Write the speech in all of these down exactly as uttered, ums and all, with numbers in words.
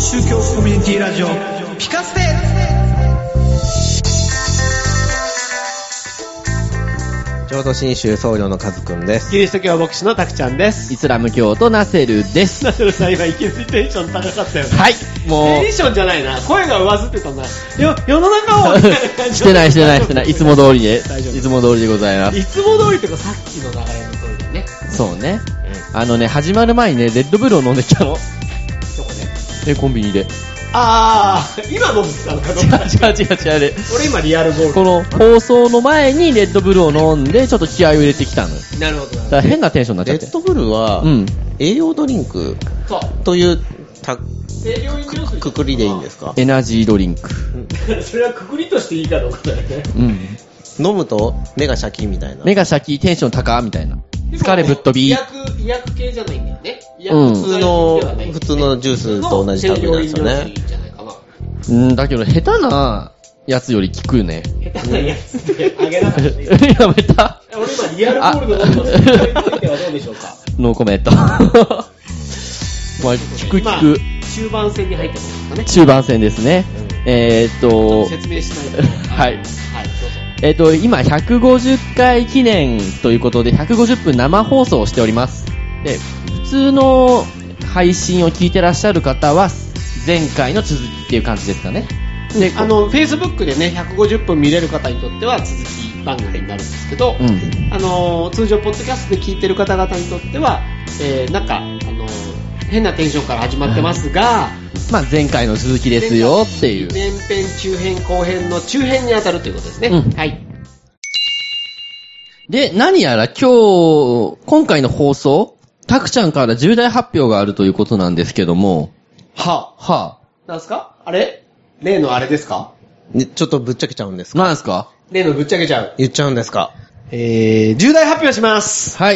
宗教コミュニティラジオピカステ。 浄土真宗僧侶のカズくんです。 キリスト教牧師のタクちゃんです。 イスラム教徒ナセルです。 ナセルさん今いきなりテンション高かったよね。 はい、もうテンションじゃないな、声が上ずってたな。よ世の中をみたいな感じ。 してないしてないしてない、いつも通りで、い大丈夫つも通りでございます。 いつも通りとかさっきの流れの通りだね。 そうね、うん、あのね、始まる前にね、レッドブルを飲んできたの。 どこで？ え、コンビニで。 あー、今飲んでたのかどうか。 違う違う違う違う。 俺今リアルゴール。 この放送の前にレッドブルを飲んで、ちょっと気合を入れてきたの。 なるほど。 だから変なテンションになっちゃって。 レッドブルは、うん、栄養ドリンクというたくくりでいいんですか？ エナジードリンク。 それはくくりとしていいかどうかだよね。 うん。 飲むと目がシャキみたいな。 目がシャキ、テンション高みたいな。疲れぶっ飛び。 医薬、医薬系じゃないんだよね。 うん、 普通の、普通のジュースと同じ類なんですよね。 うん、だけど下手なやつより効くよね。 下手なやつってあげなかったね。 やめた。 俺今リアルゴールド飲んでますけど、それについてはどうでしょうか。 ノーコメント。まあ、効く効く。 中盤戦に入ってますかね。 中盤戦ですね。うん、えーっと、 説明しないと。 はい。 はい、どうぞ。 えーっと、今ひゃくごじゅっかい記念ということで、ひゃくごじゅっぷん生放送をしております。で、普通の配信を聞いてらっしゃる方は、前回の続きっていう感じですかね。 で、あの、Facebook でね、ひゃくごじゅっぷん見れる方にとっては続き番組になるんですけど、うん、あの、通常ポッドキャストで聞いてる方々にとっては、えー、なんか、あの、変なテンションから始まってますが、 うん、まあ前回の続きですよっていう。 前編、中編、後編の中編に当たるということですね。うん、はい。 で、何やら今日、今回の放送、タクちゃんから重大発表があるということなんですけども、 はぁ、 はぁ、なんすか？あれ？例のあれですか？ ね、ちょっとぶっちゃけちゃうんですか？ 何ですか？ 例のぶっちゃけちゃう。 言っちゃうんですか？ えー、重大発表します。 はい。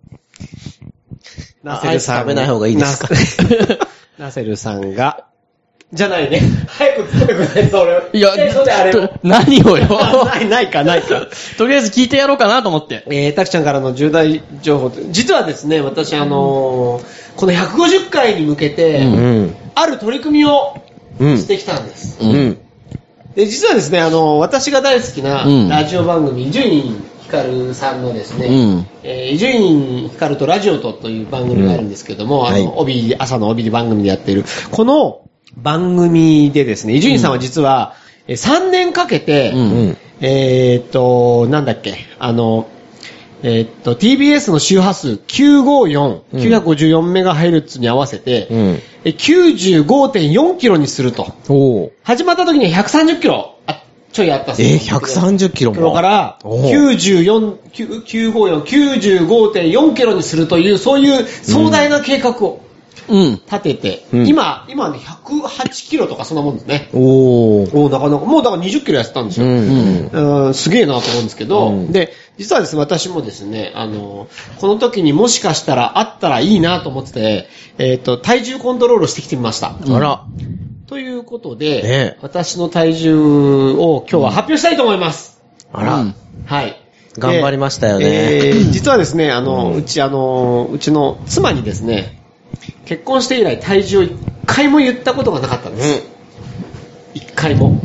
ナセルさん。食べない方がいいですか？ ナセルさんが、じゃないね。早く作ってくれないと俺。 いや、 そうであれを何をよ。 ない、ないか、ないか。 とりあえず聞いてやろうかなと思って。 えー、たくちゃんからの重大情報。実はですね、私あのー、このひゃくごじゅっかいに向けて、うん、ある取り組みをしてきたんです。うんうん、で、実はですね、あのー、私が大好きなラジオ番組、伊集院光さんのですね、伊集院光とラジオとという番組があるんですけども、うん、あの、帯、朝の帯で番組でやっている、この番組でですね、伊集院さんは実は、うん、さんねんかけて、うん、えーっと、なんだっけ、あの、えー、っと、ティービーエス の周波数 きゅうごよん、きゅうごよんメガヘルツ に合わせて、うん、きゅうじゅうごてんよんキロにすると。お始まった時にはひゃくさんじゅっキロあちょいあったんですよ。 えー、ひゃくさんじゅっキロも。 キロからきゅうじゅうよん、きゅうごよん、きゅうじゅうごてんよんキロにするという、そういう壮大な計画を、うん、立てて、うん、今、今ね、ひゃくはちキロとかそんなもんですね。おー。おー、なかなか、もうだからにじゅっキロやってたんですよ。うんうんうん、すげえなと思うんですけど、うん、で、実はですね、私もですね、あの、この時にもしかしたらあったらいいなと思ってて、えっと、体重コントロールしてきてみました。 うん、あら。 ということで、ね、私の体重を今日は発表したいと思います。 あら。うん、 はい。 頑張りましたよね。 えー、実はですね、あの、うん、うちあの、うちの妻にですね、結婚して以来体重を一回も言ったことがなかったんです。一、うん、回も、うん。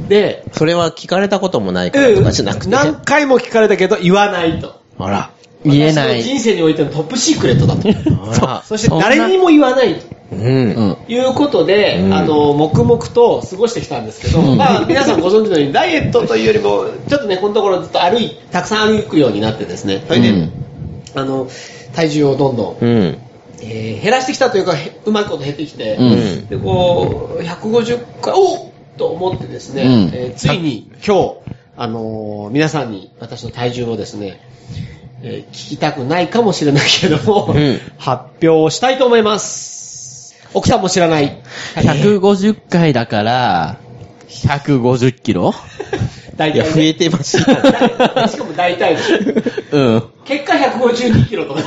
で、 それは聞かれたこともないからとかじゃなくて、うん、 何回も聞かれたけど言わないと。 あら。 言えない。 私の人生においてのトップシークレットだと。あら。そして誰にも言わないと。うん。いうことで、うん、あの、黙々と過ごしてきたんですけど、うん、まあ皆さんご存知のようにダイエットというよりも、ちょっとね、このところずっと歩い、たくさん歩くようになってですね、それで、うん、あの、体重をどんどん、うんえー、減らしてきたというか、うまいこと減ってきて、うん、でこうひゃくごじゅっかいおっと思ってですね、うんえー、ついに今日、あのー、皆さんに私の体重をですね、えー、聞きたくないかもしれないけども、うん、発表したいと思います。奥さんも知らない。 ひゃくごじゅっかいだから、ひゃくごじゅっキロ大体、ね、 増えてます。しかも大体です。うん。結果ひゃくごじゅうにキロとか。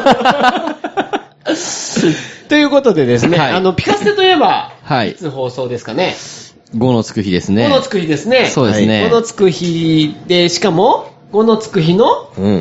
ということでですね、はい、あの、ピカステといえば、はい。いつ放送ですかね。 ごのつく日ですね。 ごのつく日ですね。 そうですね。 ごのつく日で、しかも、ごのつく日の、うん。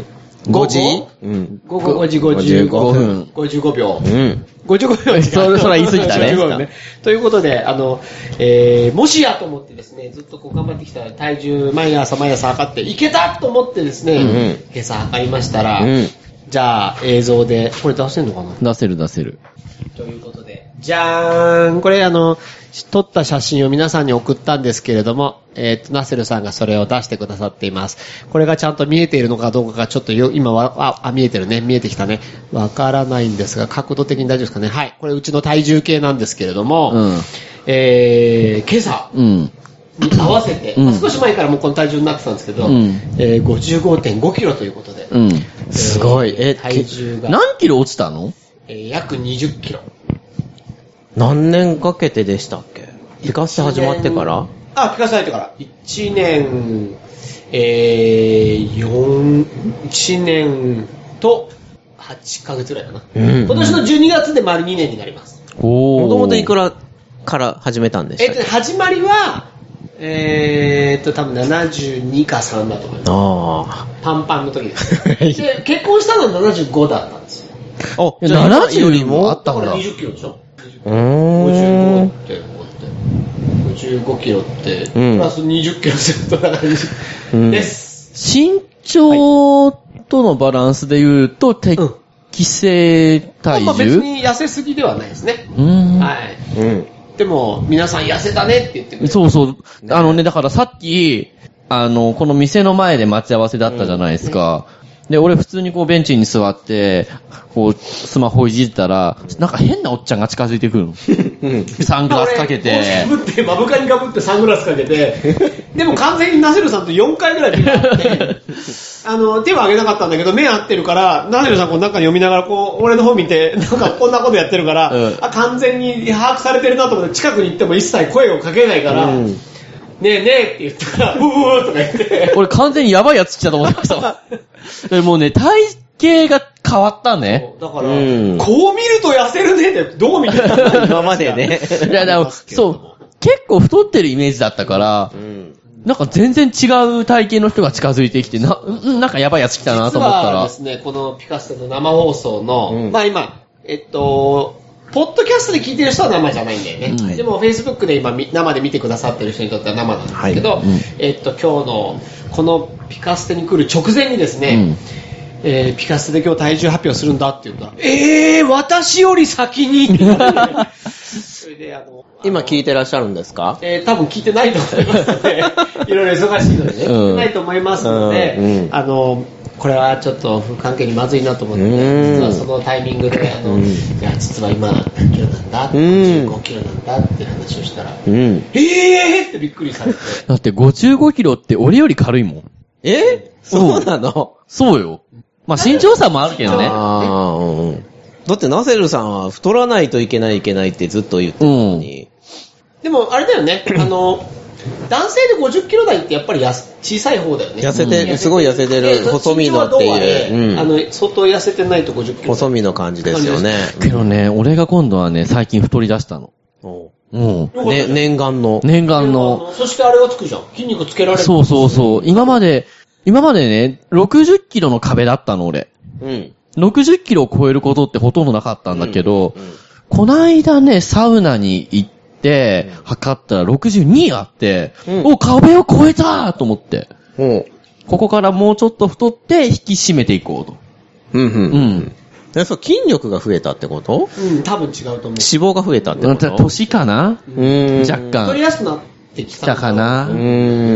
ごじうん。午後ごじごじゅうごふん。ごじゅうごびょう。うん。ごじゅうごびょう違う。 それ、それは言い過ぎたね。 ねということで、あの、えー、もしやと思ってですね、ずっとこう頑張ってきた体重、毎朝毎朝測って、いけたと思ってですね、うん、今朝測りましたら、うん、じゃあ映像で、これ出せるのかな？ 出せる出せる。 ということで、じゃーん、これあの、撮った写真を皆さんに送ったんですけれども、えっと、ナセルさんがそれを出してくださっています。これがちゃんと見えているのかどうかがちょっとよ今は、あ、あ、見えてるね。見えてきたね。わからないんですが、角度的に大丈夫ですかね。はい。これうちの体重計なんですけれども、うん、えー、今朝に合わせて、うんまあ、少し前からもうこの体重になってたんですけど、うんえー、ごじゅうごてんごキロということで、うん、 すごい。 えー、体重が。 何キロ落ちたの？ えー、約にじゅっキロ。 何年かけてでしたっけ？ピカステ始まってから？ あ、ピカステ入ってから。いちねん、えー、よん、いちねんとはちかげつぐらいかな。うん、今年のじゅうにがつで丸にねんになります。 おー。もともといくらから始めたんでしたっけ？ えっと、始まりは、えーっと、多分ななじゅうにかさんだと思います。あー。パンパンの時です。で、結婚したのはななじゅうごだったんですよ。 あ、じゃあななじゅうよりもあったんだ。 だからにじゅっキロでしょ？うーん。ごじゅうごってごじゅうごキロって、うん、プラスにじゅっキロするとな感じです、 うん。身長とのバランスで言うと、適正体重、うん、まあ別に痩せすぎではないですね。うん。はい。うん。でも、皆さん痩せたねって言ってくれる。 そうそう。あのね、だからさっき、あの、この店の前で待ち合わせだったじゃないですか。うんで、俺普通にこうベンチに座って、こうスマホいじったら、なんか変なおっちゃんが近づいてくるの。うん、サングラスかけて。 帽子かぶって、目深にかぶってサングラスかけて、でも完全にナセルさんとよんかいぐらい手があって、あの、手は挙げなかったんだけど、目合ってるから、ナセルさんこう中に読みながら、こう、俺の方見て、なんかこんなことやってるから、うん、あ、完全に把握されてるなと思って、近くに行っても一切声をかけないから、うんねえねえって言ったら、うーとか言って。 俺完全にやばいやつ来たと思ってました。もうね、体型が変わったね。 だから、うん、こう見ると痩せるねって、どう見てたの今までね。 いや、でも、そう、結構太ってるイメージだったから、うん、なんか全然違う体型の人が近づいてきて、な、なんかやばいやつ来たなと思ったら。 実はですね、このピカステの生放送の、うん、まあ今、えっと、ポッドキャストで聞いてる人は生じゃないんだよね。うん、でも、Facebook で今、生で見てくださってる人にとっては生なんですけど、はいうん、えっと、今日の、このピカステに来る直前にですね、うんえー、ピカステで今日体重発表するんだって言ったら、えー、私より先にそれで、あの、 今聞いてらっしゃるんですか？ えー、多分聞いてないと思いますので、いろいろ忙しいのでね、うん、聞いてないと思いますので、うん、あの、これはちょっと夫婦関係にまずいなと思って、実はそのタイミングで、あの、いや、実は今何キロなんだ、ごじゅうごキロなんだって話をしたら、うん、えーってびっくりされて。 だってごじゅうごキロって俺より軽いもん。 えそうなの？ そうよ。まあ身長差もあるけどね。 あうん、だってナセルさんは太らないといけないいけないってずっと言ってたのに。うん、 でもあれだよね、あの、男性でごじゅっキロ台ってやっぱりや小さい方だよね。 痩せて、うん、すごい痩せてる、細身のっていう。 うん、あの、相当痩せてないとごじゅっキロ。 細身の感じですよね。 けどね、俺が今度はね、最近太り出したの。おうん。ね、念願の。 念願の。 そしてあれがつくじゃん。筋肉つけられる。 そうそうそう。今まで、今までね、ろくじゅっキロの壁だったの、俺。うん。ろくじゅっキロを超えることってほとんどなかったんだけど、うんうん、こないだね、サウナに行って、うん、測ったらろくじゅうにあって、うん、お、壁を超えたと思って、うん。ここからもうちょっと太って引き締めていこうと。 うんうん。うん。え、そう、筋力が増えたってこと？ うん、多分違うと思う。脂肪が増えたってこと？ 年かな？うん。若干。 太りやすくなってきた。 たかな？ うん。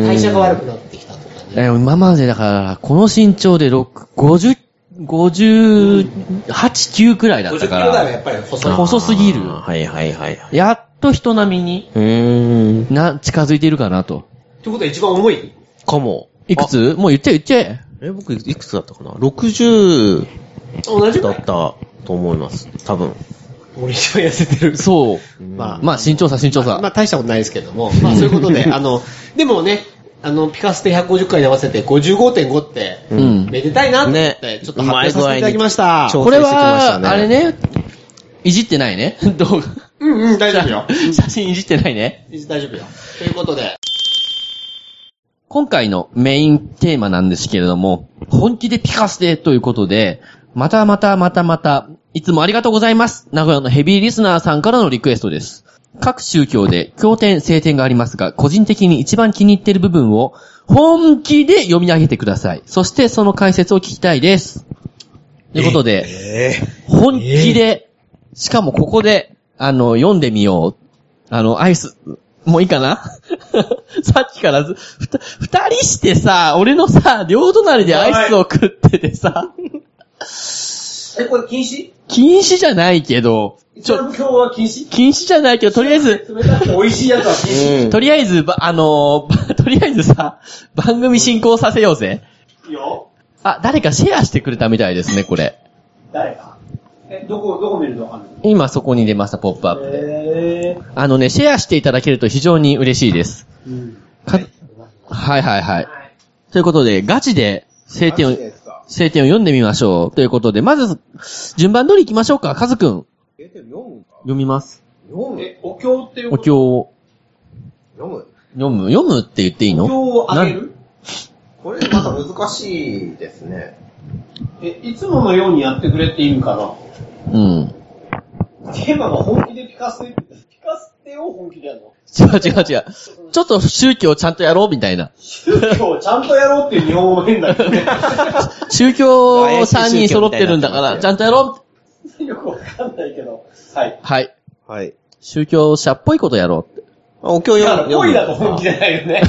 代謝が悪くなってきたとかね。 え、今までだから、この身長でごじゅう、ごじゅうはち、きゅうくらいだったから。 ごじゅっキロ台はやっぱり細い。 細すぎる。 はいはいはい。 やっと人並みに、うーん。な、近づいているかなと。 ってことは一番重い？ かも。 いくつ？もう言っちゃえ言っちゃえ。 え、僕いくつだったかな ?ろくじゅう同じだったと思います。多分。 俺一番痩せてる。 そう。まあ、まあ身長差身長差。 まあ大したことないですけども。まあそういうことで、あの、でもね、あの、ピカステひゃくごじゅっかいに合わせて ごじゅうごてんご って、うん、めでたいなと思って、ね、ちょっと発表させていただきました。 これは、あれね、いじってないね。動画。 うんうん、大丈夫よ。 写真いじってないね。 大丈夫よ。ということで。 今回のメインテーマなんですけれども、本気でピカステということで、またまたまたまた、いつもありがとうございます。名古屋のヘビーリスナーさんからのリクエストです。各宗教で経典、聖典がありますが、個人的に一番気に入っている部分を本気で読み上げてください。そしてその解説を聞きたいです。ということで、えー、本気で、しかもここで、あの、読んでみよう。あの、アイス、もういいかなさっきからず、ふた、二人してさ、俺のさ、両隣でアイスを食っててさ。 え、これ禁止？ 禁止じゃないけど、 ちょ、今日は禁止？ 禁止じゃないけど、とりあえず、 冷たくて美味しいやつは禁止。 うん、とりあえず、あのー、とりあえずさ、番組進行させようぜ。 いいよ。 あ、誰かシェアしてくれたみたいですね、これ。 誰か？え、どこ、どこ見るとわかんない？ 今そこに出ました、ポップアップで。 へー。 あのね、シェアしていただけると非常に嬉しいです。 うん。 かはいはいはい。ということで、ガチで聖典を、聖典を読んでみましょう。ということで、まず、順番通り行きましょうか、カズくん。 聖典読むか読みます。 読むえ、お経っていうお経を。 読む読む読むって言っていいの？ お経をあげる？ これまた難しいですね。 え、いつものようにやってくれって意味かな？ うん。 テーマが本気でピカステ、ピカステを本気でやるの？ 違う違う違う。ちょっと宗教ちゃんとやろうみたいな。 宗教ちゃんとやろうっていう日本語も変だけどね。 宗教さんにん揃ってるんだから、ちゃんとやろう。よくわかんないけど。はい。 はい。 はい。 宗教者っぽいことやろうって。 お経読む。 ぽいだと本気じゃないよね。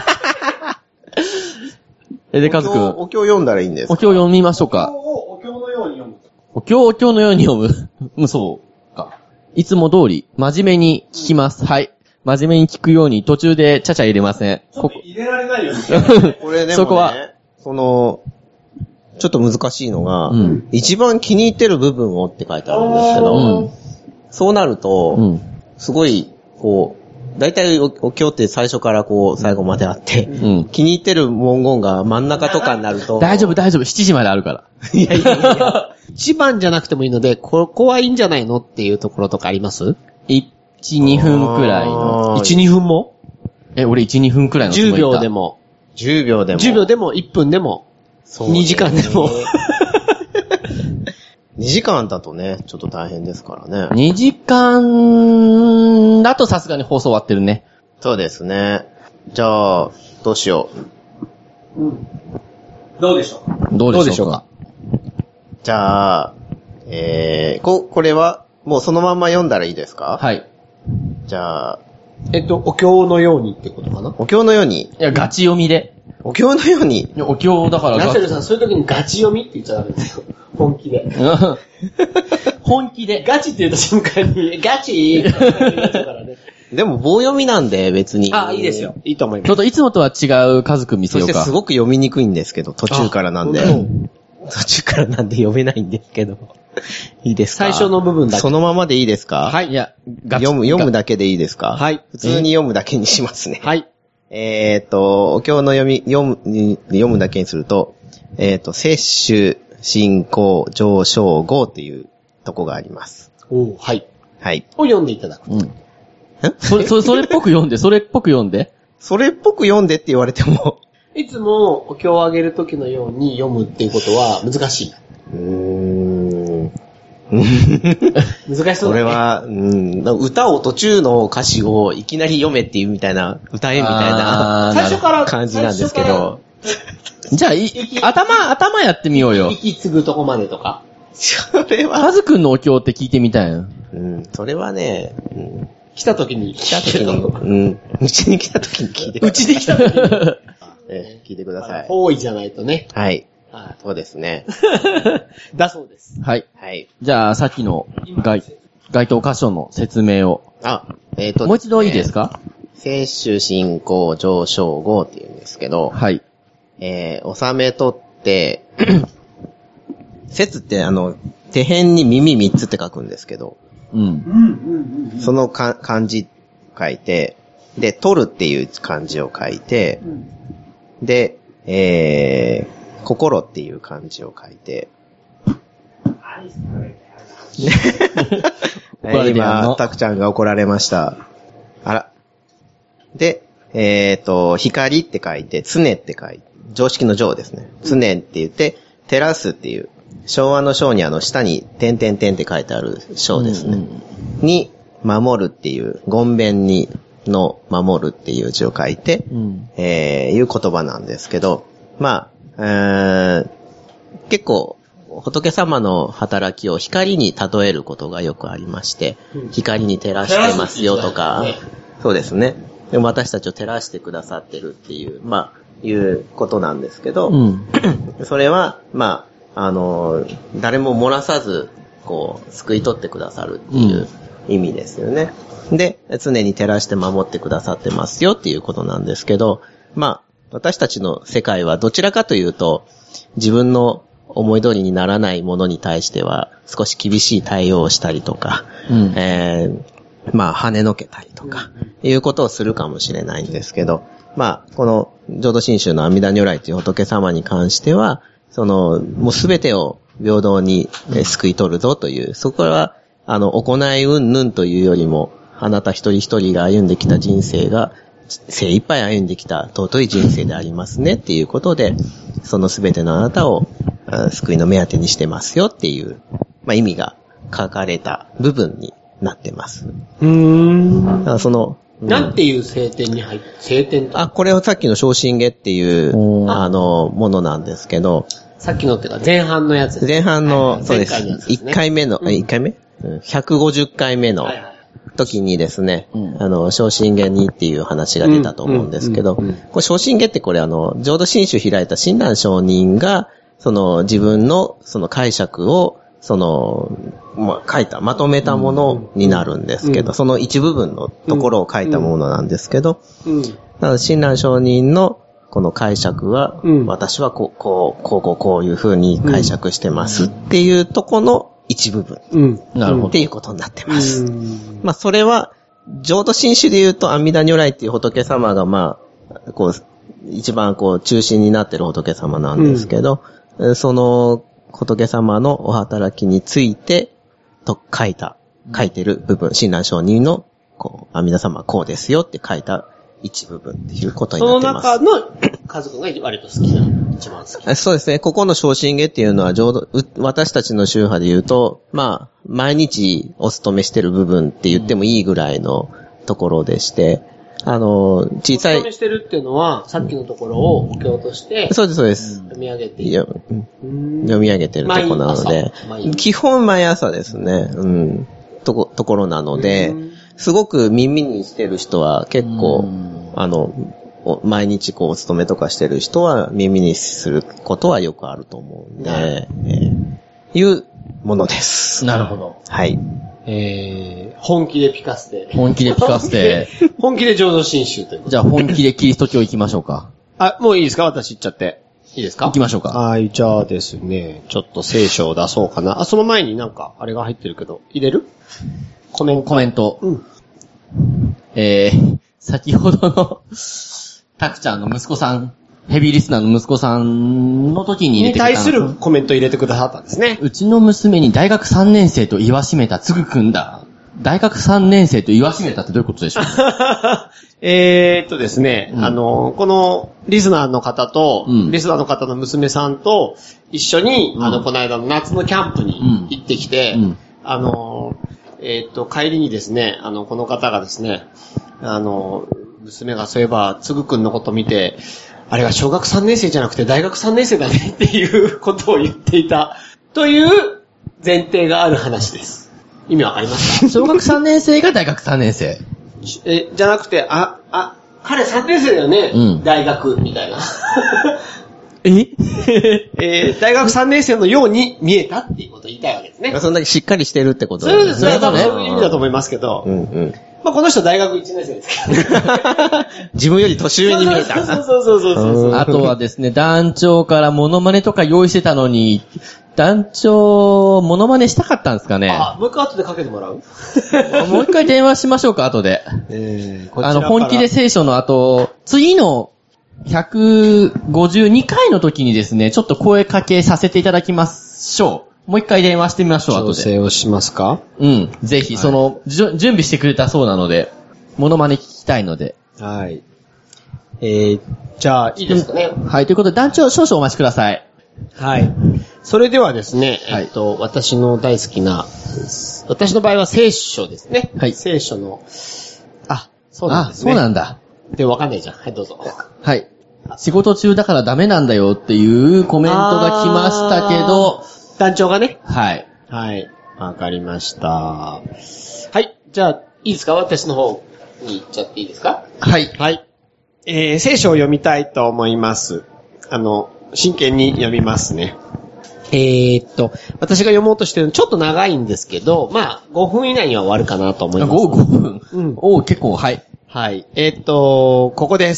え、で、カズくん。 お経読んだらいいんですか？ お経読みましょうか。 お経をお経のように読む。 お経をお経のように読む。うん、そうか。いつも通り、真面目に聞きます。はい。真面目に聞くように途中でちゃちゃ入れません。 ちょっと入れられないよね。 これでもね、 そこはその、ちょっと難しいのが、 うん、 一番気に入ってる部分をって書いてあるんですけど、うん、そうなると、うん、すごい、こう、大体お経って最初からこう、最後まであって、うん、気に入ってる文言が真ん中とかになると。 大丈夫大丈夫、しちじまであるから。 いやいやいや。 一番じゃなくてもいいので、ここはいいんじゃないのっていうところとかあります？ いち、にふんくらいの。 いち、にふんも？ え、俺いち、にふんくらいのつもりだ。 じゅうびょうでも。 じゅうびょうでも。 じゅうびょうでも、いっぷんでも。そう、ね。にじかんでも。 にじかんだとね、ちょっと大変ですからね。 にじかんだとさすがに放送終わってるね。 そうですね。じゃあ、どうしよう。うん。どうでしょうか。 どうでしょうか。 じゃあ、えー、こ、これは、もうそのまんま読んだらいいですか？ はい。 じゃあ、 えっと、お経のようにってことかな？ お経のように。 いや、ガチ読みで。 お経のように。いや、お経だから。 ナセルさん、そういう時にガチ読みって言っちゃダメですよ。本気で。 本気で。 ガチって言った瞬間に、ガチーってなっちゃうからね。 でも棒読みなんで別に。 あ、いいですよ。いいと思います。 ちょっといつもとは違うカズくん見せようか。 そしてすごく読みにくいんですけど、途中からなんで。途中からなんで読めないんですけど。いいですか？ 最初の部分だけ。 そのままでいいですか？ はい。いや、 ガチ読む、読むだけでいいですか？ はい。 普通に読むだけにしますね。 はい。 えっと、お経の読み、読む、読むだけにすると、えっと、摂取、進行、上昇、号っていうとこがあります。 おはい。 はい。 を読んでいただく。うん。 それ、それ、それっぽく読んで、それっぽく読んで。 それっぽく読んでって言われても。 いつもお経をあげるときのように読むっていうことは難しい。 うーん。 難しそうだね。 これは、うん、歌を途中の歌詞をいきなり読めっていうみたいな、歌えみたいな最初から感じなんですけど。 じゃあ、い、頭、頭やってみようよ。 息継ぐとこまでとか。 それは。 カズくんのお経って聞いてみたいよ。 うん、それはね、うん、 来た時に。 来た時に、うん、うちに来た時に聞いてください。 うちに来た時に。 え、聞いてください。 多いじゃないとね。 はい。はい、そうですね。 だそうです。 はい。 はい。 じゃあ、さっきの該、該当箇所の説明を。 あ、えっと、 もう一度いいですか？ 摂取、進行、上昇、号って言うんですけど。 はい。 えー、収めとって、節ってあの、手辺に耳三つって書くんですけど。 うん。 そのか漢字書いて、で、取るっていう漢字を書いて、うん、で、えー、心っていう漢字を書いて。今、たくちゃんが怒られました。あら。で、 えっと、光って書いて、常って書いて、常識の常ですね。常って言って、照らすっていう、昭和の章にあの下に点々点って書いてある章ですね。うんうん、に、守るっていう、ごんべんにの守るっていう字を書いて、うん、えー、いう言葉なんですけど、まあ、えー、結構、仏様の働きを光に例えることがよくありまして、うん、光に照らしてますよとか、ね、そうですね。でも私たちを照らしてくださってるっていう、まあ、いうことなんですけど、うん、それは、まあ、あの、誰も漏らさず、こう、救い取ってくださるっていう意味ですよね。うん、で、常に照らして守ってくださってますよっていうことなんですけど、まあ、私たちの世界はどちらかというと、自分の思い通りにならないものに対しては少し厳しい対応をしたりとか、うん、えー、まあ跳ねのけたりとか、いうことをするかもしれないんですけど、まあこの浄土真宗の阿弥陀如来という仏様に関しては、そのもうすべてを平等に救い取るぞという、そこはあの行い云々というよりも、あなた一人一人が歩んできた人生が精一杯歩んできた尊い人生でありますねっていうことで、そのすべてのあなたを救いの目当てにしてますよっていう、まあ、意味が書かれた部分になってます。 うーん。 だからその、 うん、なんていう聖典に入って、聖典あ、これはさっきの昇進下っていう、あの、ものなんですけど。 さっきのっていうか前半のやつです、 ね。前半の、はい、そうです。いっかいめの、うん、いっかいめ、うん、ひゃくごじゅっかいめの時にですね、はいはい、あの、昇進下にっていう話が出たと思うんですけど、これ昇進下ってこれあの、浄土真宗開いた親鸞上人が、その自分のその解釈をその、まあ、書いた、まとめたものになるんですけど、うん、その一部分のところを書いたものなんですけど、うんうん、なので親鸞上人のこの解釈は、うん、私はこう、こう、こう、こう、こういう風に解釈してますっていうところの一部分、うん、なるほどっていうことになってます。うん、まあ、それは、浄土真宗で言うと阿弥陀如来っていう仏様がまあ、こう、一番こう中心になってる仏様なんですけど、うん、その仏様のお働きについてと書いた、書いてる部分、親鸞上人のこう阿弥陀様はこうですよって書いた一部分っていうことになってます。 その中の家族が割と好きな、一番好き。 そうですね。ここの昇進下っていうのは浄土、私たちの宗派で言うと、まあ、毎日お勤めしてる部分って言ってもいいぐらいのところでして、あの、小さい。 お勤めしてるっていうのは、さっきのところをお経として、 そうです、そうです。 読み上げている。 読み上げてるところなので、基本毎朝ですね、うん、とこ、ところなので、すごく耳にしてる人は結構、あの、毎日こうお勤めとかしてる人は耳にすることはよくあると思うんで、えー、いうものです。 なるほど。 はい。 えー、本気でピカステ。 本気でピカステ。 本気で浄土真宗ということで。 じゃあ本気でキリスト教行きましょうか。 あ、もういいですか？私行っちゃって。いいですか？ 行きましょうか。 はい、じゃあですね、ちょっと聖書を出そうかな。あ、その前になんか、あれが入ってるけど、入れる？コメント。 コメント。 うん。 えー、先ほどの、タクちゃんの息子さん、ヘビーリスナーの息子さんの時に入れてくれた。 に対するコメント入れてくださったんですね。 うちの娘に大学さんねん生と言わしめたつぐくんだ。大学さんねん生と言わしめたってどういうことでしょうか？ えーっとですね、うん、あの、このリスナーの方と、うん、リスナーの方の娘さんと一緒に、うん、あの、この間の夏のキャンプに行ってきて、うん、あの、えーっと、帰りにですね、あの、この方がですね、あの、娘がそういえば、つぐくんのこと見て、あれは小学さんねん生じゃなくて大学さんねん生だねっていうことを言っていたという前提がある話です。意味わかりますか？ 小学さんねん生が大学さんねん生。 え、じゃなくて、あ、あ、彼さんねん生だよね、うん、大学みたいな。 ええー、大学さんねん生のように見えたっていうことを言いたいわけですね。 そんだけしっかりしてるってことですね。そうですね。多分そういう意味だと思いますけど。 うんうん。 まあこの人大学いちねん生ですけど、ね。 自分より年上に見えた。 そうそうそうそうそうそう。 あとはですね、団長からモノマネとか用意してたのに、団長、モノマネしたかったんですかね。 あ、もう一回後でかけてもらうもう一回電話しましょうか、後で。 えー、あの、本気で聖書の後、次のひゃくごじゅうにかいの時にですね、ちょっと声かけさせていただきましょう。もう一回電話してみましょう、後で。 調整をしますか？ うん。ぜひ、はい、その、準備してくれたそうなので、モノマネ聞きたいので。 はい。 えー、じゃあ、いいですかね。 はい、ということで団長少々お待ちください。 はい。それではですね、えっと、はい、私の大好きな、私の場合は聖書ですね。はい。聖書の、あ、そうなんですね。 あ、そうなんだ。 で、わかんないじゃん。はい、どうぞ。 はい。仕事中だからダメなんだよっていうコメントが来ましたけど、 団長がね。 はい。 はい。わかりました。はい。じゃあ、いいですか？私の方に行っちゃっていいですか？ はい。 はい。えー、聖書を読みたいと思います。あの、真剣に読みますね。えーっと、私が読もうとしてるのちょっと長いんですけど、まあ、ごふん以内には終わるかなと思います。 ご、ごふん？ うん。 おー、結構、はい。 はい。えーっと、ここです。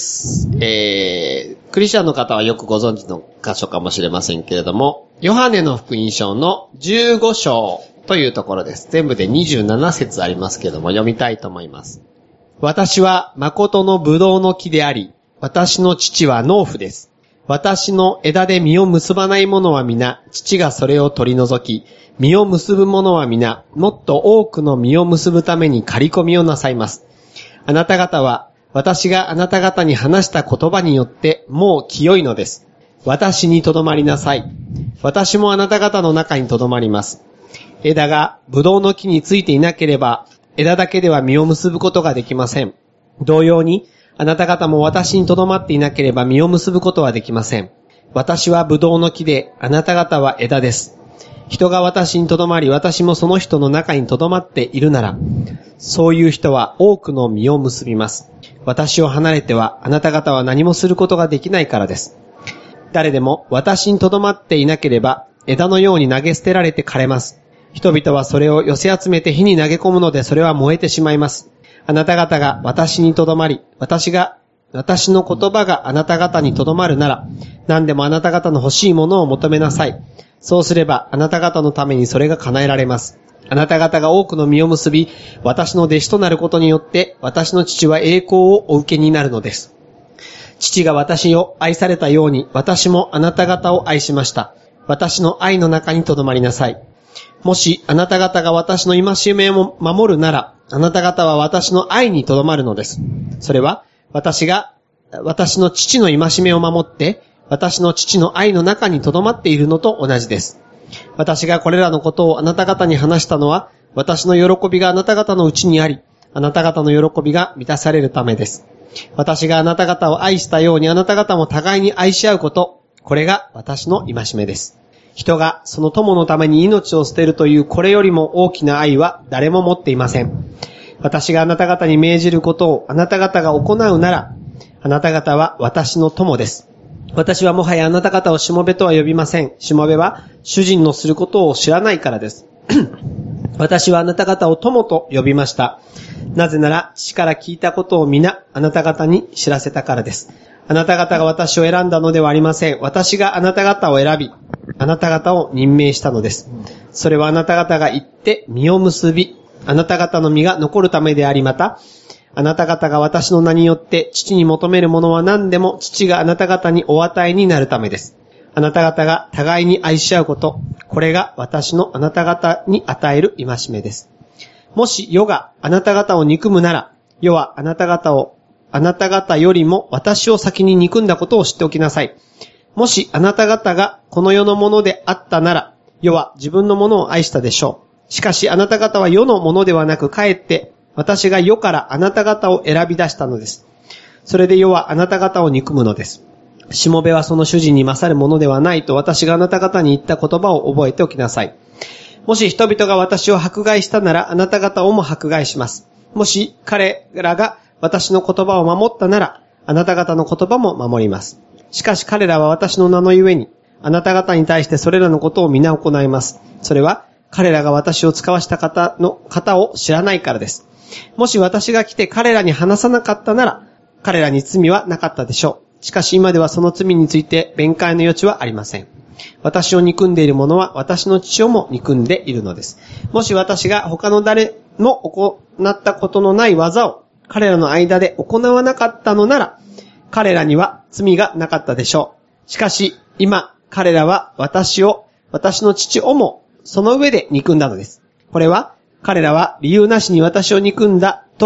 えー、クリスチャンの方はよくご存知の箇所かもしれませんけれども、ヨハネの福音書のじゅうご章というところです。全部でにじゅうなな節ありますけれども、読みたいと思います。私は誠のブドウの木であり、私の父は農夫です。私の枝で実を結ばない者は皆、父がそれを取り除き、実を結ぶ者は皆、もっと多くの実を結ぶために刈り込みをなさいます。あなた方は、私があなた方に話した言葉によって、もう清いのです。私にとどまりなさい。私もあなた方の中にとどまります。枝がブドウの木についていなければ、枝だけでは実を結ぶことができません。同様に、あなた方も私にとどまっていなければ実を結ぶことはできません。私はブドウの木で、あなた方は枝です。人が私にとどまり、私もその人の中にとどまっているなら、そういう人は多くの実を結びます。私を離れては、あなた方は何もすることができないからです。誰でも私にとどまっていなければ、枝のように投げ捨てられて枯れます。人々はそれを寄せ集めて火に投げ込むので、それは燃えてしまいます。あなた方が私にとどまり、私が、私の言葉があなた方にとどまるなら、何でもあなた方の欲しいものを求めなさい。そうすれば、あなた方のためにそれが叶えられます。あなた方が多くの実を結び、私の弟子となることによって、私の父は栄光をお受けになるのです。父が私を愛されたように、私もあなた方を愛しました。私の愛の中にとどまりなさい。もしあなた方が私の戒めを守るなら、あなた方は私の愛にとどまるのです。それは、私が、私の父の戒めを守って、私の父の愛の中にとどまっているのと同じです。私がこれらのことをあなた方に話したのは、私の喜びがあなた方のうちにあり、あなた方の喜びが満たされるためです。私があなた方を愛したようにあなた方も互いに愛し合うこと、これが私の戒めです。人がその友のために命を捨てるというこれよりも大きな愛は誰も持っていません。私があなた方に命じることをあなた方が行うなら、あなた方は私の友です。私はもはやあなた方をしもべとは呼びません。しもべは主人のすることを知らないからです。私はあなた方を友と呼びました。なぜなら父から聞いたことを皆あなた方に知らせたからです。あなた方が私を選んだのではありません。私があなた方を選び、あなた方を任命したのです。それはあなた方が行って実を結び、あなた方の実が残るためであり、また、あなた方が私の名によって父に求めるものは何でも父があなた方にお与えになるためです。あなた方が互いに愛し合うこと、これが私のあなた方に与える戒めです。もし世があなた方を憎むなら、世はあなた方を、あなた方よりも私を先に憎んだことを知っておきなさい。もしあなた方がこの世のものであったなら、世は自分のものを愛したでしょう。しかしあなた方は世のものではなく、かえって私が世からあなた方を選び出したのです。それで世はあなた方を憎むのです。しもべはその主人に勝るものではないと私があなた方に言った言葉を覚えておきなさい。もし人々が私を迫害したなら、あなた方をも迫害します。もし彼らが私の言葉を守ったなら、あなた方の言葉も守ります。しかし彼らは私の名のゆえに、あなた方に対してそれらのことを皆行います。それは、彼らが私を使わした方の方を知らないからです。もし私が来て彼らに話さなかったなら、彼らに罪はなかったでしょう。しかし今ではその罪について弁解の余地はありません。私を憎んでいる者は私の父をも憎んでいるのです。もし私が他の誰も行ったことのない技を彼らの間で行わなかったのなら、彼らには罪がなかったでしょう。しかし今彼らは私を、私の父をもその上で憎んだのです。これは彼らは理由なしに私を憎んだと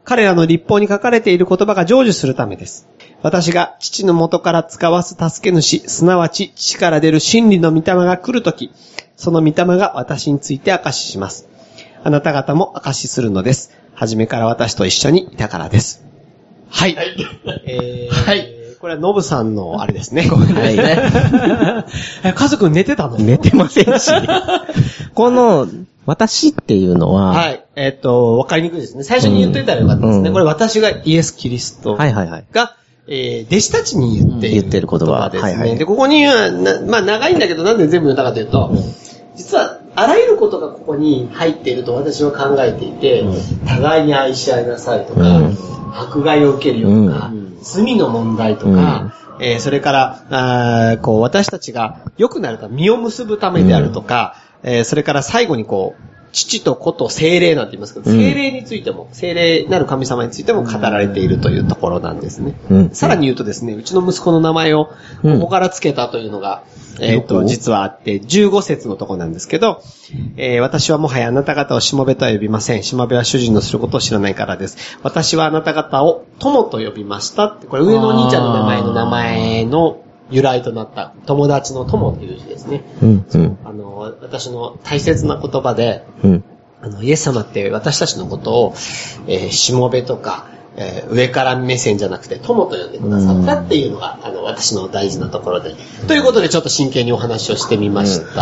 彼らの律法に書かれている言葉が成就するためです。私が父の元から使わす助け主、すなわち父から出る真理の御霊が来るとき、その御霊が私について証しします。あなた方も証しするのです。初めから私と一緒にいたからです。はい。はい。えー、はい。これはノブさんのあれですね。はいね。家族寝てたの？ 寝てませんし。この、私っていうのは、 はい。えっ、ー、と、わかりにくいですね。最初に言っといたらよかったですね。うん、これ私がイエス・キリストが、はいはいはい、えー、弟子たちに言っている、 言ってる言葉ですね。はいはい、で、ここにはな、まあ長いんだけどなんで全部言ったかというと、うん、実はあらゆることがここに入っていると私は考えていて、うん、互いに愛し合いなさいとか、うん、迫害を受けるよとか、うん、罪の問題とか、うんえー、それから、あこう私たちが良くなるため、実を結ぶためであるとか、うんえー、それから最後にこう、父と子と聖霊なんて言いますけど、聖霊についても、聖霊なる神様についても語られているというところなんですね。うん、さらに言うとですね、うちの息子の名前をここから付けたというのが、うん、えっ、ー、と、実はあって、じゅうご節のところなんですけど、えー、私はもはやあなた方をしもべとは呼びません。しもべは主人のすることを知らないからです。私はあなた方を友と呼びましたって、これ上のお兄ちゃんの名前の名前の由来となった友達の友という字ですね。うんうん、あの私の大切な言葉で、うん、あのイエス様って私たちのことを、えー、しもべとか、えー、上から目線じゃなくて友と呼んでくださったっていうのが、うん、あの私の大事なところで、ということでちょっと真剣にお話をしてみました。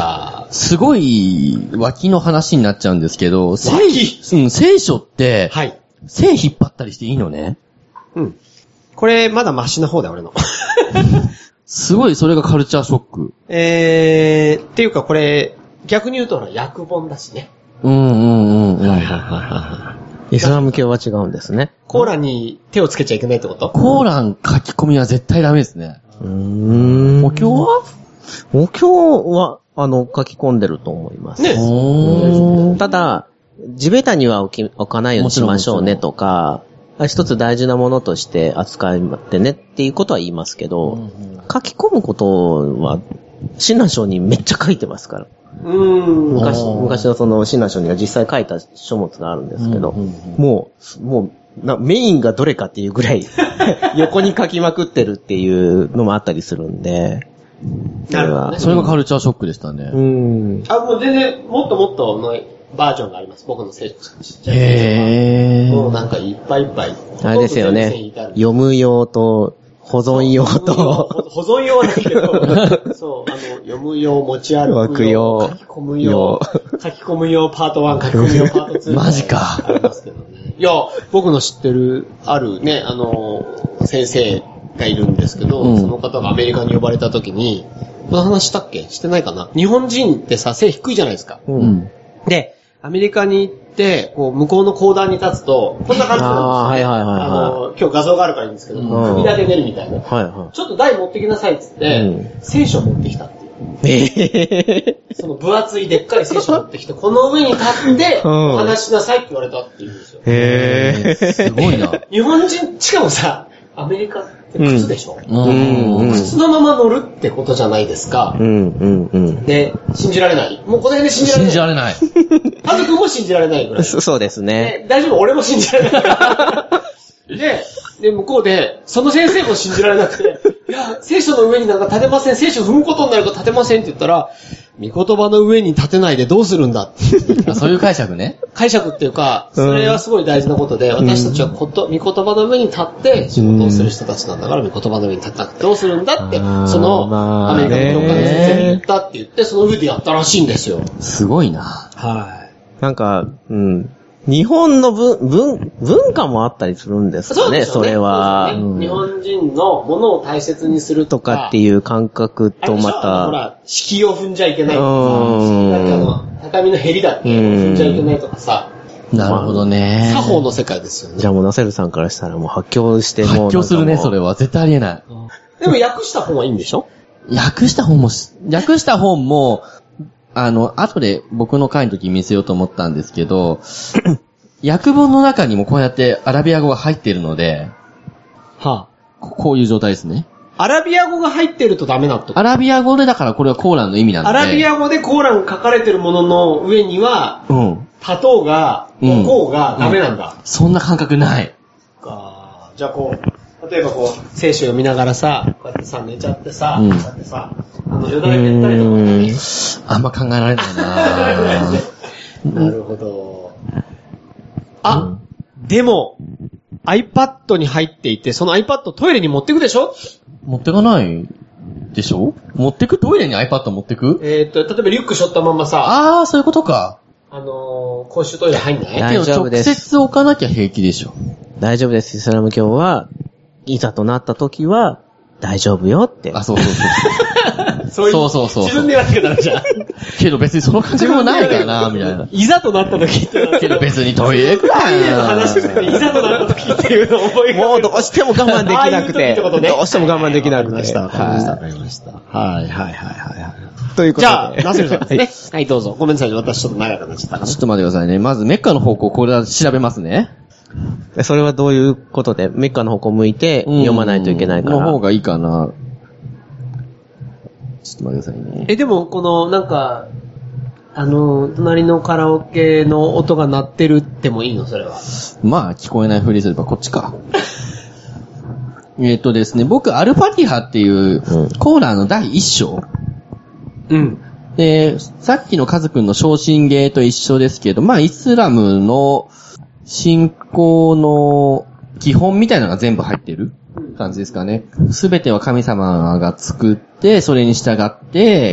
うん、すごい脇の話になっちゃうんですけど、聖, うん、聖書って、はい、線引っ張ったりしていいのね。 うん。これまだマシな方だよ俺の。 すごい、それがカルチャーショック。 えー、っていうかこれ、逆に言うと、訳本だしね。 うんうんうん。 はいはいはいはい。イスラム教は違うんですね。 コーランに手をつけちゃいけないってこと？ コーラン書き込みは絶対ダメですね。 うーん。 お経はお経は、あの、書き込んでると思います。ね。ただ、地べたには置き、置かないようにしましょうねとか、一つ大事なものとして扱ってねっていうことは言いますけど、うんうん、書き込むことは、親鸞聖人めっちゃ書いてますから。うん 昔, 昔のその親鸞聖人が実際書いた書物があるんですけど、うんうんうん、もう、もうな、メインがどれかっていうぐらい横に書きまくってるっていうのもあったりするんで。 なるほどね。それがカルチャーショックでしたね。 うん。あ、もう全然、もっともっとのバージョンがあります。僕の聖書ちっちゃい。 へー。 もうなんかいっぱいいっぱい。 あれですよね。読む用と、保存用と。 保存用はないけど、そう、あの、読む用、持ち歩く用、書き込む用、書き込む用パートワン、書き込む用パートツー。 マジか。 ありますけどね。いや、僕の知ってる、あるね、あの、先生がいるんですけど、うん、その方がアメリカに呼ばれた時に、この話したっけ？してないかな？日本人ってさ、背低いじゃないですか。うん。で、アメリカに行って、こう、向こうの講談に立つと、こんな感じなんですよ。あ、はいはいはい、はい。あの、今日画像があるからいいんですけど、うん、首だけ出るみたいな。はいはい。ちょっと台持ってきなさいっつって、うん、聖書持ってきたっていう。えー、その分厚いでっかい聖書持ってきて、この上に立って、お話しなさいって言われたって言うんですよ。 へー。すごいな。 日本人、しかもさ、アメリカって靴でしょ、うんうん、靴のまま乗るってことじゃないですか。うんうんうん、で、信じられない。もうこの辺で信じられない。 信じられない。 家族も信じられないぐらい。 そうですね。 で大丈夫、俺も信じられない。で、で、向こうで、その先生も信じられなくて、いや、聖書の上になんか立てません、聖書踏むことになるから立てませんって言ったら、御言葉の上に立てないでどうするんだってそういう解釈ね。 解釈っていうか、それはすごい大事なことで、うん、私たちはこと、御言葉の上に立って仕事をする人たちなんだから、御言葉の上に立たなくてどうするんだって、その、まあ、アメリカの教会の先生に言ったって言って、その上でやったらしいんですよ。 すごいな。 はい。 なんか、うん。日本の文、文、文化もあったりするんですかね、 そ, ねそれは、 ねうん。日本人のものを大切にするとか。 とかっていう感覚とまた。 ほら、敷居を踏んじゃいけないとか、なんかあの、畳のへりだって踏んじゃいけないとかさ。 なるほどね。 作法の世界ですよね。 じゃあもうナセルさんからしたらもう発狂してもう。 発狂するね、それは。絶対ありえない。 でも訳した本はいいんでしょ？ 訳した本も、訳した本も、あの、後で僕の回の時見せようと思ったんですけど、訳本の中にもこうやってアラビア語が入っているので、はあ、こういう状態ですね。 アラビア語が入ってるとダメなと。 アラビア語でだからこれはコーランの意味なんで。 アラビア語でコーラン書かれてるものの上には、うん。 立とうが、置こうがダメなんだ。うんうん、 そんな感覚ない。 かじゃあこう、例えばこう、聖書読みながらさ、こうやってさ、寝ちゃってさ、うん、こうやってさ、あの、よだれ蹴ったりとかね。 あんま考えられないななるほど。あ、うん、でも、iPad に入っていて、その iPad トイレに持ってくでしょ？ 持ってかないでしょ？持ってく？トイレに iPad 持ってく？ えっと、例えばリュック背負ったままさ。 あー、そういうことか。 あのー、公衆トイレ入んない？ 大丈夫です。 直接置かなきゃ平気でしょ。 大丈夫です。イスラム教は、いざとなった時は、大丈夫よって。 あ、そうそうそう。 そうそうそうそう。自分でやってくだらじゃん。 けど別にその感覚もないからな、みたいな。 いざとなった時って。 けど別にトイレくらい。トイレの話するときにいざとなった時っていうのを覚えもうどうしても我慢できなくて。どうしても我慢できなくて。 わかりました。わかりました。わかりました。はいはいはいはい。ということで。じゃあ、ナセルさんですね。はい、どうぞ。ごめんなさい。私ちょっと長くなっちゃったかな。 ちょっと待ってくださいね。まずメッカの方向、これは調べますね。 それはどういうことで、メッカの方向向いて読まないといけないから。 の方がいいかな。ちょっと待ってくださいね。 え、でも、この、なんか、あの、隣のカラオケの音が鳴ってるってもいいのそれは。 まあ、聞こえないふりすればこっちか。えっとですね、僕、アルファティハっていう、コーランのだい一章。 うん。 で、さっきのカズくんの昇進芸と一緒ですけど、まあ、イスラムの信仰の基本みたいなのが全部入ってる感じですかね。すべては神様が作って、それに従って、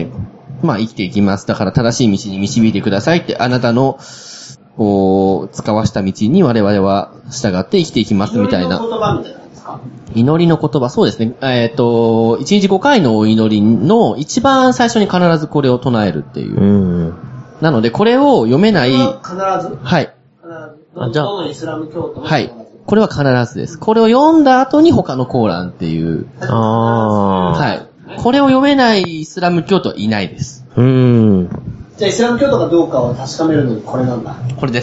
まあ生きていきます。だから正しい道に導いてくださいって、あなたの、こう、使わした道に我々は従って生きていきますみたいな。 祈りの言葉みたいなんですか？ 祈りの言葉、そうですね。えっと、いちにちごかいのお祈りの一番最初に必ずこれを唱えるっていう。 うん、 なので、これを読めない。必ず？ はい。 必ず。あ、じゃあ。どのイスラム教徒もはい。これは必ずです。これを読んだ後に他のコーランっていう。 ああ。 はい。これを読めないイスラム教徒はいないです。 うーん。 じゃあイスラム教徒かどうかを確かめるのにこれなんだ。 これです。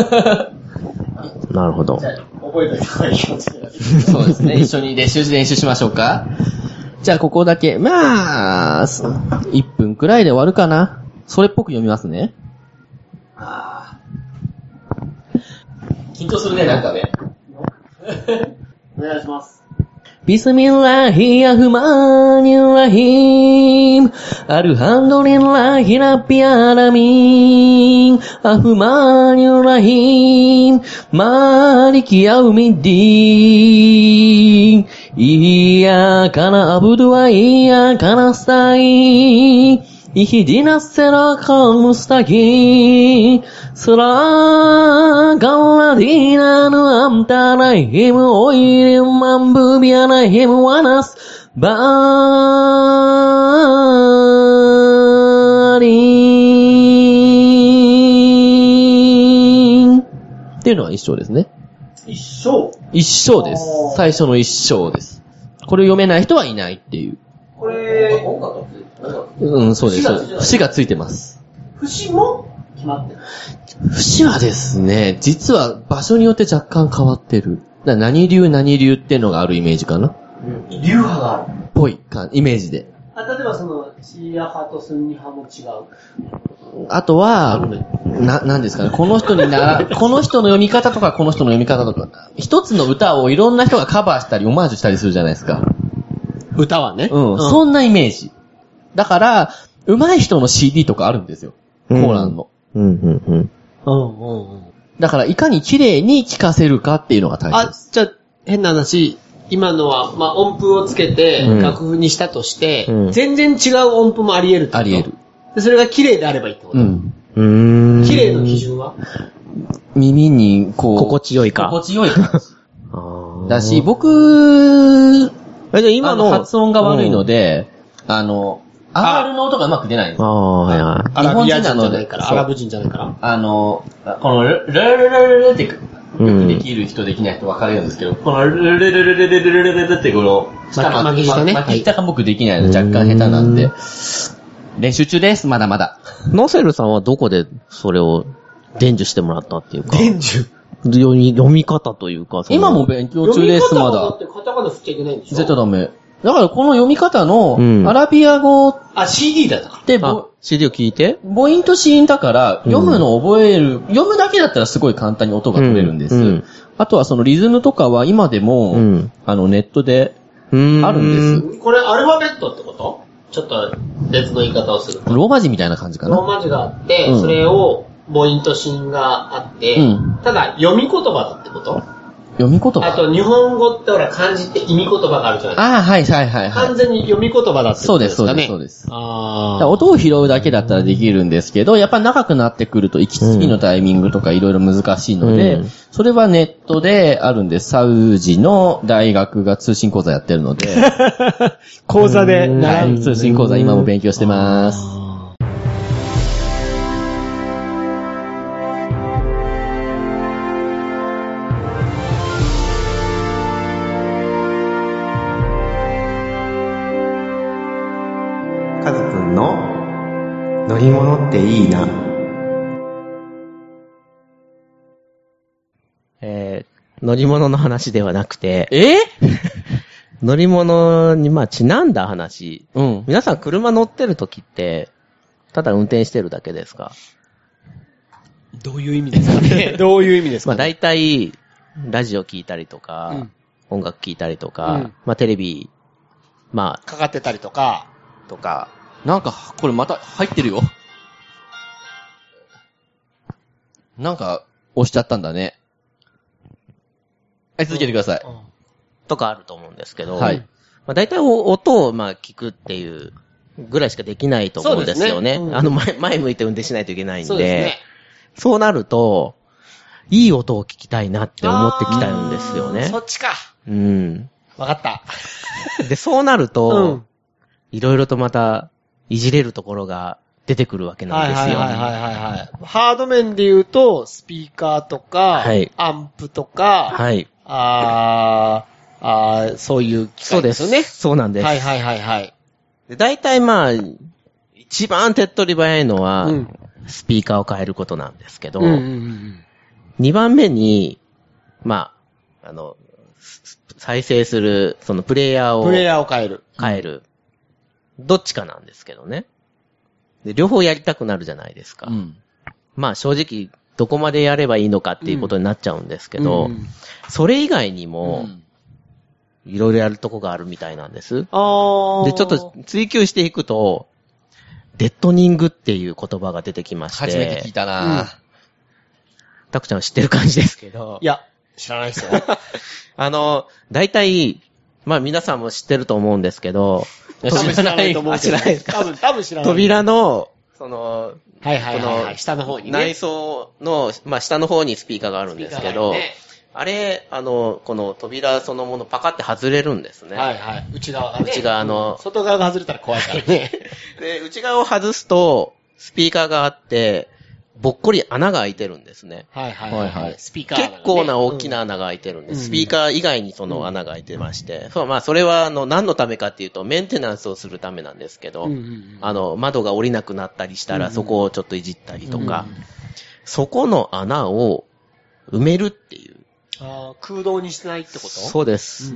なるほど。 じゃあ覚えておいた方がいいかもしれない。 そうですね。一緒に練習練習しましょうか。じゃあここだけ、まあ、いっぷんくらいで終わるかな。それっぽく読みますね。ああ。緊張するね、なんかね。 お願いします。 ビスミルラヒアフマーニラヒームアルハンドリンラヒラピアラミンアフマーニラヒームマーリキヤウミッディーンイヤカナアブドワイヤカナスタイاهدنا الصراط المستقيم صراط الذين أنعمت عليهم غير المغضوب عليهم ولا الضالينっていうのは一章ですね。 一章？ 一章です。最初の一章です。これを読めない人はいないっていう。 これ、 うん、そうです。節がついてます。 節も決まってる。 節はですね、実は場所によって若干変わってる。だ何流何流っていうのがあるイメージかな。 うん、流派がある。 ぽいか、イメージで。 あ、例えばその、シーア派とスンニ派も違う。 あとは、な、なんですかね、この人にな、この人の読み方とかこの人の読み方とか、一つの歌をいろんな人がカバーしたりオマージュしたりするじゃないですか。 歌はね。 うん、うん、そんなイメージ。だから、上手い人の シーディー とかあるんですよ。コーランの。 うん、うん、うん。うん、 うん、うん。 だから、いかに綺麗に聴かせるかっていうのが大切です。 あ、じゃあ、変な話、今のは、まあ、音符をつけて、楽譜にしたとして、うん、全然違う音符もあり得るってこと？ あり得る。 で、それが綺麗であればいいってこと？ うん。 うーん。 綺麗の基準は？ 耳に、こう。 心地よいか。 心地よいか。あだし、僕、 え、じゃ今の発音が悪いので、うん、あの、R の音がうまく出ないんです。 ああ、はいはい。 日本人なので、アラブ人じゃないから。 あの、この、ルルルルルって、よくできる人できない人分かれるんですけど、このルルルルルルルルルルってこの、 巻き舌ね。 巻き舌が僕できないので若干下手なんで、練習中です、まだまだ。 ノセルさんはどこでそれを伝授してもらったっていうか。 伝授読み、読み方というか。 今も勉強中です、まだ。 読み方だってカタカナ振っちゃいけないんでしょ？ 絶対ダメ。だからこの読み方の、アラビア語、 うん、あ、シーディー だったで、 シーディー を聞いて母音と子音だから、読むのを覚える、うん、読むだけだったらすごい簡単に音が取れるんです。うんうん、あとはそのリズムとかは今でも、うん、あのネットであるんです。 これアルファベットってこと？ちょっと別の言い方をすると。 ローマ字みたいな感じかな。 ローマ字があって、うん、それを母音と子音があって、うん、ただ読み言葉だってこと？ 読み言葉？ あと日本語ってほら漢字って意味言葉があるじゃないですか。 ああ、はいはいはい、はい。 完全に読み言葉だってことですかね。 そうです、そうです、そうです。ああ。音を拾うだけだったらできるんですけど、やっぱ長くなってくると息継ぎのタイミングとかいろいろ難しいので、うん、それはネットであるんです。サウジの大学が通信講座やってるので。 講座で習う、 はい、通信講座今も勉強してます。 カズくんの乗り物っていいな。えー、乗り物の話ではなくて、 え乗り物にまあちなんだ話。 うん。 皆さん車乗ってる時って、ただ運転してるだけですか？ どういう意味ですかねどういう意味ですか、ね、 まあ大体、ラジオ聞いたりとか、うん、音楽聞いたりとか、うん、まあテレビ、まあ、 かかってたりとか、 とか、 なんか、これまた入ってるよ。なんか、押しちゃったんだね。はい、続けてください。うん、 とかあると思うんですけど、 はい。 まあ、大体音をまあ聞くっていうぐらいしかできないと思うんですよね。そうですね。うん、あの前、前向いて運転しないといけないんで、そうですね。そうなると、いい音を聞きたいなって思ってきたんですよね。 そっちか。 うん。 わかった。 で、そうなると、いろいろとまた、いじれるところが出てくるわけなんですよ。 はいはいはいはい、はい。ハード面で言うと、スピーカーとか、はい、アンプとか、 はい、 あーあーそういう機械ですよね。 そうです。そうなんです。 はいはいはいはい。 で大体まあ、一番手っ取り早いのは、うん、スピーカーを変えることなんですけど、うんうんうん、にばんめに、まあ、あの、再生する、そのプレイヤーを、 プレイヤーを変える。 変える。どっちかなんですけどね。で、両方やりたくなるじゃないですか。うん、まあ正直、どこまでやればいいのかっていうことになっちゃうんですけど、うんうん、それ以外にも、いろいろやるとこがあるみたいなんです。 あで、ちょっと追求していくと、デッドニングっていう言葉が出てきまして。 初めて聞いたなぁ。 タクちゃんは知ってる感じですけど。 いや、知らないですよ。 あの、大体、まあ皆さんも知ってると思うんですけど、 多分知らないと思うけど。 知らないですか？ 多分、多分知らない。 扉の、その、 はいはいはいはい、下の方にね。 内装の、まあ下の方にスピーカーがあるんですけど、ね、あれ、あの、この扉そのものパカって外れるんですね。 はいはい。内側がね。 内側の。 外側が外れたら怖いからね。 で、内側を外すと、スピーカーがあって、ぼっこり穴が開いてるんですね。 はいはいはい、はい。スピーカー、 ね、結構な大きな穴が開いてるんです。うん、スピーカー以外にその穴が開いてまして。うん、まあそれはあの何のためかっていうとメンテナンスをするためなんですけど、うんうんうん、あの窓が降りなくなったりしたらそこをちょっといじったりとか、うんうん、そこの穴を埋めるっていう。 あ、空洞にしてないってこと？ そうです、うん。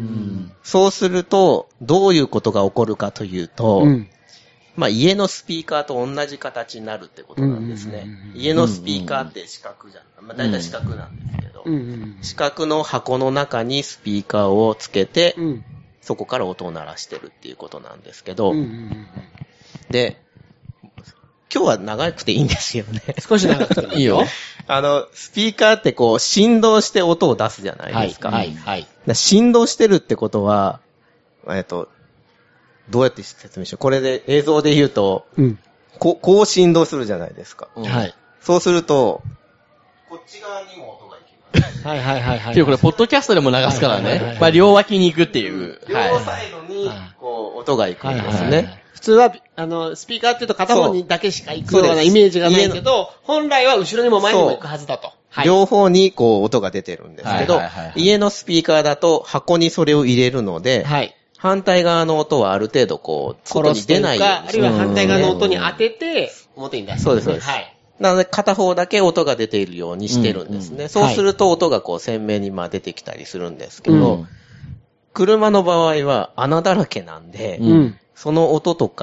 そうするとどういうことが起こるかというと、うん、まあ家のスピーカーと同じ形になるってことなんですね。うんうんうん、家のスピーカーって四角じゃん。まあ大体四角なんですけど、うんうん、四角の箱の中にスピーカーをつけて、うん、そこから音を鳴らしてるっていうことなんですけど、うんうんうん、で、今日は長くていいんですよね。 少し長くていいよ。 あの、スピーカーってこう振動して音を出すじゃないですか。 はい、はい、 はい。振動してるってことは、えっと、どうやって説明しよう。これで映像で言うと、うん、こう、こう振動するじゃないですか。 うん、はい。 そうすると、こっち側にも音が行きます。 はいはいはいはい。 っていうこれ、ポッドキャストでも流すからね。はいはいはいはい、まあ、両脇に行くっていう。 両サイドに、こう、音が行くんですね。はいはいはい、 普通は、あの、スピーカーって言うと片方にだけしか行くようなイメージがないけど、本来は後ろにも前にも行くはずだと。 はい、両方にこう、音が出てるんですけど、はいはいはいはい、家のスピーカーだと箱にそれを入れるので、はい、反対側の音はある程度こう、外に出ないように。 あるいは反対側の音に当てて、表に出す、ね。 そうです、そうです。はい。なので片方だけ音が出ているようにしてるんですね。うんうん、そうすると音がこう鮮明にまあ出てきたりするんですけど、うん、車の場合は穴だらけなんで、うん、その音とか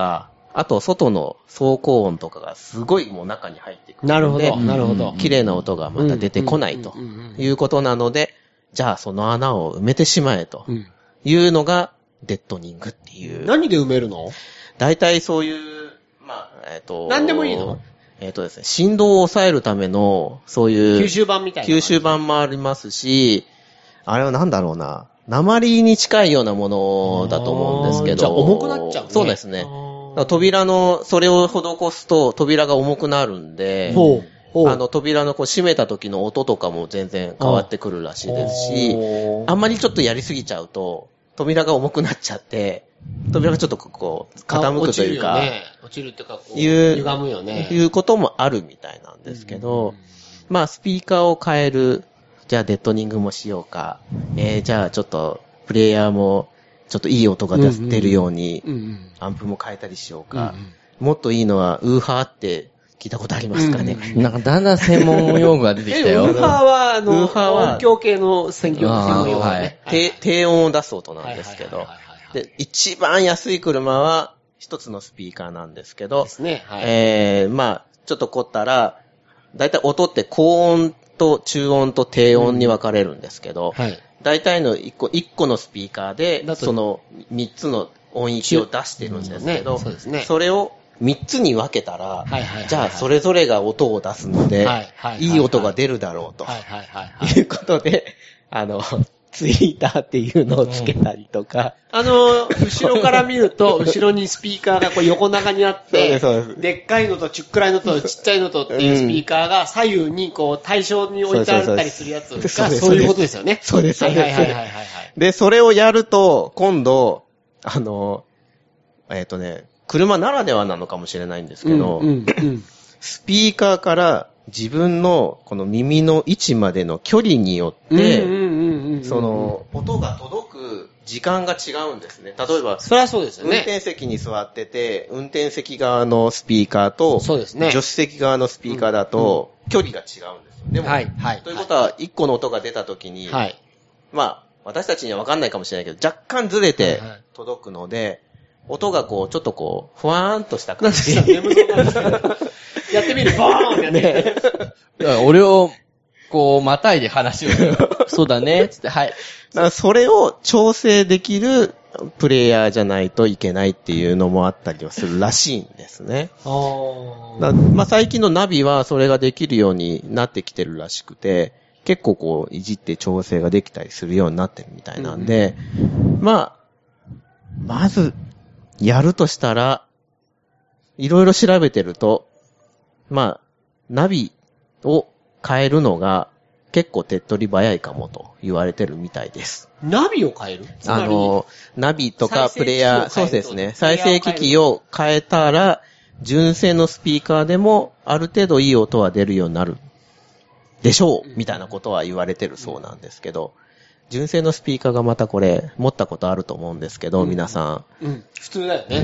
あと、外の走行音とかがすごいもう中に入ってくるので。 なるほど、なるほど。 綺麗な音がまた出てこないということなので、じゃあその穴を埋めてしまえというのがデッドニングっていう。 何で埋めるの？ 大体そういう、まあ、えっと。 何でもいいの？ えっとですね、振動を抑えるための、そういう。 吸収板みたいな。 吸収板もありますし、あれはなんだろうな。鉛に近いようなものだと思うんですけど。 じゃあ重くなっちゃうね。 そうですね。扉の、それを施すと扉が重くなるんで、 ほうあの扉のこう閉めた時の音とかも全然変わってくるらしいですし、あんまりちょっとやりすぎちゃうと、扉が重くなっちゃって、扉がちょっとこう、傾くというか、 落ちるよね。落ちるっていうか、こう、 いう、 歪むよね。 いうこともあるみたいなんですけど、まあスピーカーを変える、じゃあデッドニングもしようか、えー、じゃあちょっとプレイヤーもちょっといい音が出るように、アンプも変えたりしようか、もっといいのはウーハーって聞いたことありますかね。 うん、なんかだんだん専門用語が出てきたよ。 ウーハーは、あの、 ウーハーは音響系の専業専門用語ね。 低、低音を出す音なんですけど、で、一番安い車は一つのスピーカーなんですけど、 ですね。はい、 えー、まあちょっと凝ったら、だいたい音って高音と中音と低音に分かれるんですけど、 うんはい、 大体の一個、一個のスピーカーで、その三つの音域を出してるんですけど、 そうですね、 それを三つに分けたら、 はいはいはいはい、 じゃあそれぞれが音を出すので、はいはいはいはい、いい音が出るだろうと、 はいはいはいはい、 いうことで、あの、ツイーターっていうのをつけたりとか。 うん、あの、後ろから見ると、後ろにスピーカーがこう横長にあって、 そうですそうです。 でっかいのとちっくらいのとちっちゃいのとっていうスピーカーが左右にこう対称に置いてあったりするやつがそういうことですよね。 そうです。 はいはいはいはいはい。 で、それをやると、今度、あの、えっとね、車ならではなのかもしれないんですけど、うんうんうん、スピーカーから自分のこの耳の位置までの距離によって、その音が届く時間が違うんですね。例えば、 それはそうですよね。 運転席に座ってて、運転席側のスピーカーと、 そうですね、 助手席側のスピーカーだと、距離が違うんですよ。でも、 はいはい、 ということは、一個の音が出た時に、はい、まあ、私たちには分かんないかもしれないけど、若干ずれて届くので、はいはい、音がこう、ちょっとこう、ふわーんとした感じで。 やってみる、ボーンってやってみる。 俺を、こう、またいで話を。そうだね、つって、はい。だからそれを調整できるプレイヤーじゃないといけないっていうのもあったりはするらしいんですね。だまあ、最近のナビはそれができるようになってきてるらしくて、結構こう、いじって調整ができたりするようになってるみたいなんで、うん、まあ、まず、やるとしたら、いろいろ調べてると、まあ、ナビを変えるのが結構手っ取り早いかもと言われてるみたいです。 ナビを変える？ あの、ナビとかプレイヤー、そうですね。再生機器を変えたら、純正のスピーカーでもある程度いい音は出るようになるでしょう、みたいなことは言われてるそうなんですけど、純正のスピーカーがまたこれ、持ったことあると思うんですけど、うん、皆さん。うん。普通だよね。 うん。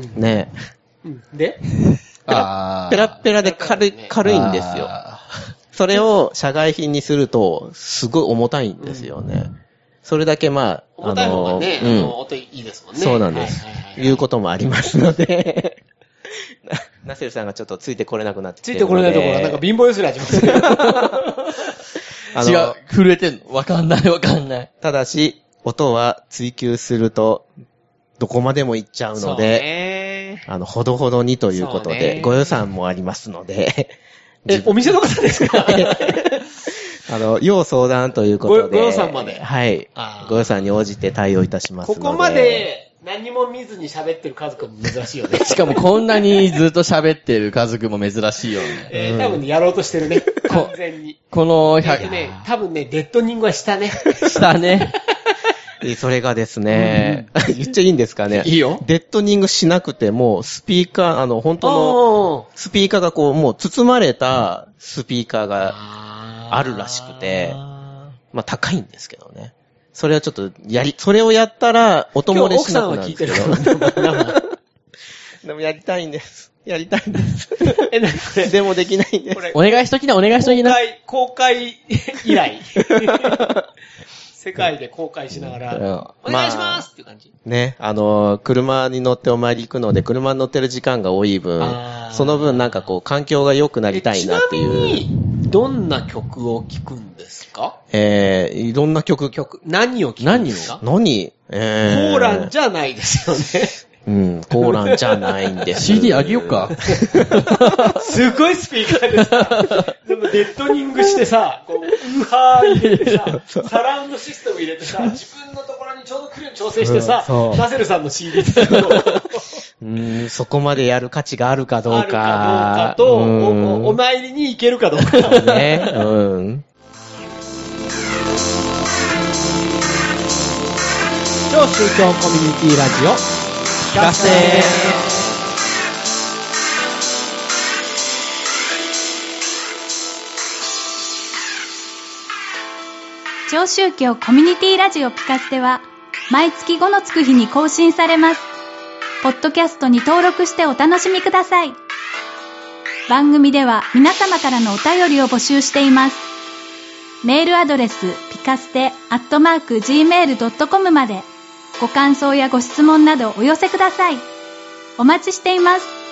ね。 うん。でペラペラペラで軽い、軽いんですよ。それを社外品にすると、すごい重たいんですよね。うん、それだけまあ、 重たい方がね、あの、うん、音いいですもんね。 そうなんです。はいはいはいはい、いうこともありますので、ナセルさんがちょっとついてこれなくなってきてるので。 ついてこれないところはなんか貧乏ゆすり始まってる。 違う、震えてんの。わかんないわかんない。 ただし、音は追求すると、どこまでも行っちゃうので、あの、ほどほどにということで、ご予算もありますので。 え、お店の方ですかあの、要相談ということで。 ご予算まで。 はい。ご予算に応じて対応いたしますので。 ここまで何も見ずに喋ってる家族も珍しいよね。 しかもこんなにずっと喋ってる家族も珍しいよね。 えー、多分ね、やろうとしてるね。完全に。 このひゃく、 ね、多分ね、デッドニングはしたね。 したね。 それがですね、うん、言っちゃいいんですかね。 いいよ。 デッドニングしなくても、スピーカー、あの、本当の、スピーカーがこう、もう包まれたスピーカーがあるらしくて、まあ高いんですけどね。それはちょっと、やり、それをやったら、音漏れしなくなるんですけど。 奥さんは聞いてるから。 でもやりたいんです。やりたいんです。 え、なにこれ。 でもできないんです。 お願いしときな、お願いしときな。 公開、公開依頼。 世界で公開しながら、うん、お願いしますっていう感じ。 ね、あの、車に乗ってお参り行くので、車に乗ってる時間が多い分、その分なんかこう、環境が良くなりたいなっていう。ちなみに、どんな曲を聴くんですか？ えー、いろんな曲。 曲。何を聴くんですか？ 何えー、コーランじゃないですよね。 うん、コーランじゃないんです。 シーディー あげようか。 すごいスピーカーでさ、でもデッドニングしてさ、こう、ウーハー入れてさ、サラウンドシステム入れてさ、自分のところにちょうど来るように調整してさ、うん、ナセルさんの シーディー ってうーん、そこまでやる価値があるかどうか。あるかどうかと、お, お参りに行けるかどうか。 ね、うん。 超宗教コミュニティラジオ。聞かせて超宗教コミュニティラジオピカステは毎月ごのつく日に更新されます。ポッドキャストに登録してお楽しみください。番組では皆様からのお便りを募集しています。メールアドレスピカステアットマーク ジーメールドットコム までご感想やご質問などお寄せください。お待ちしています。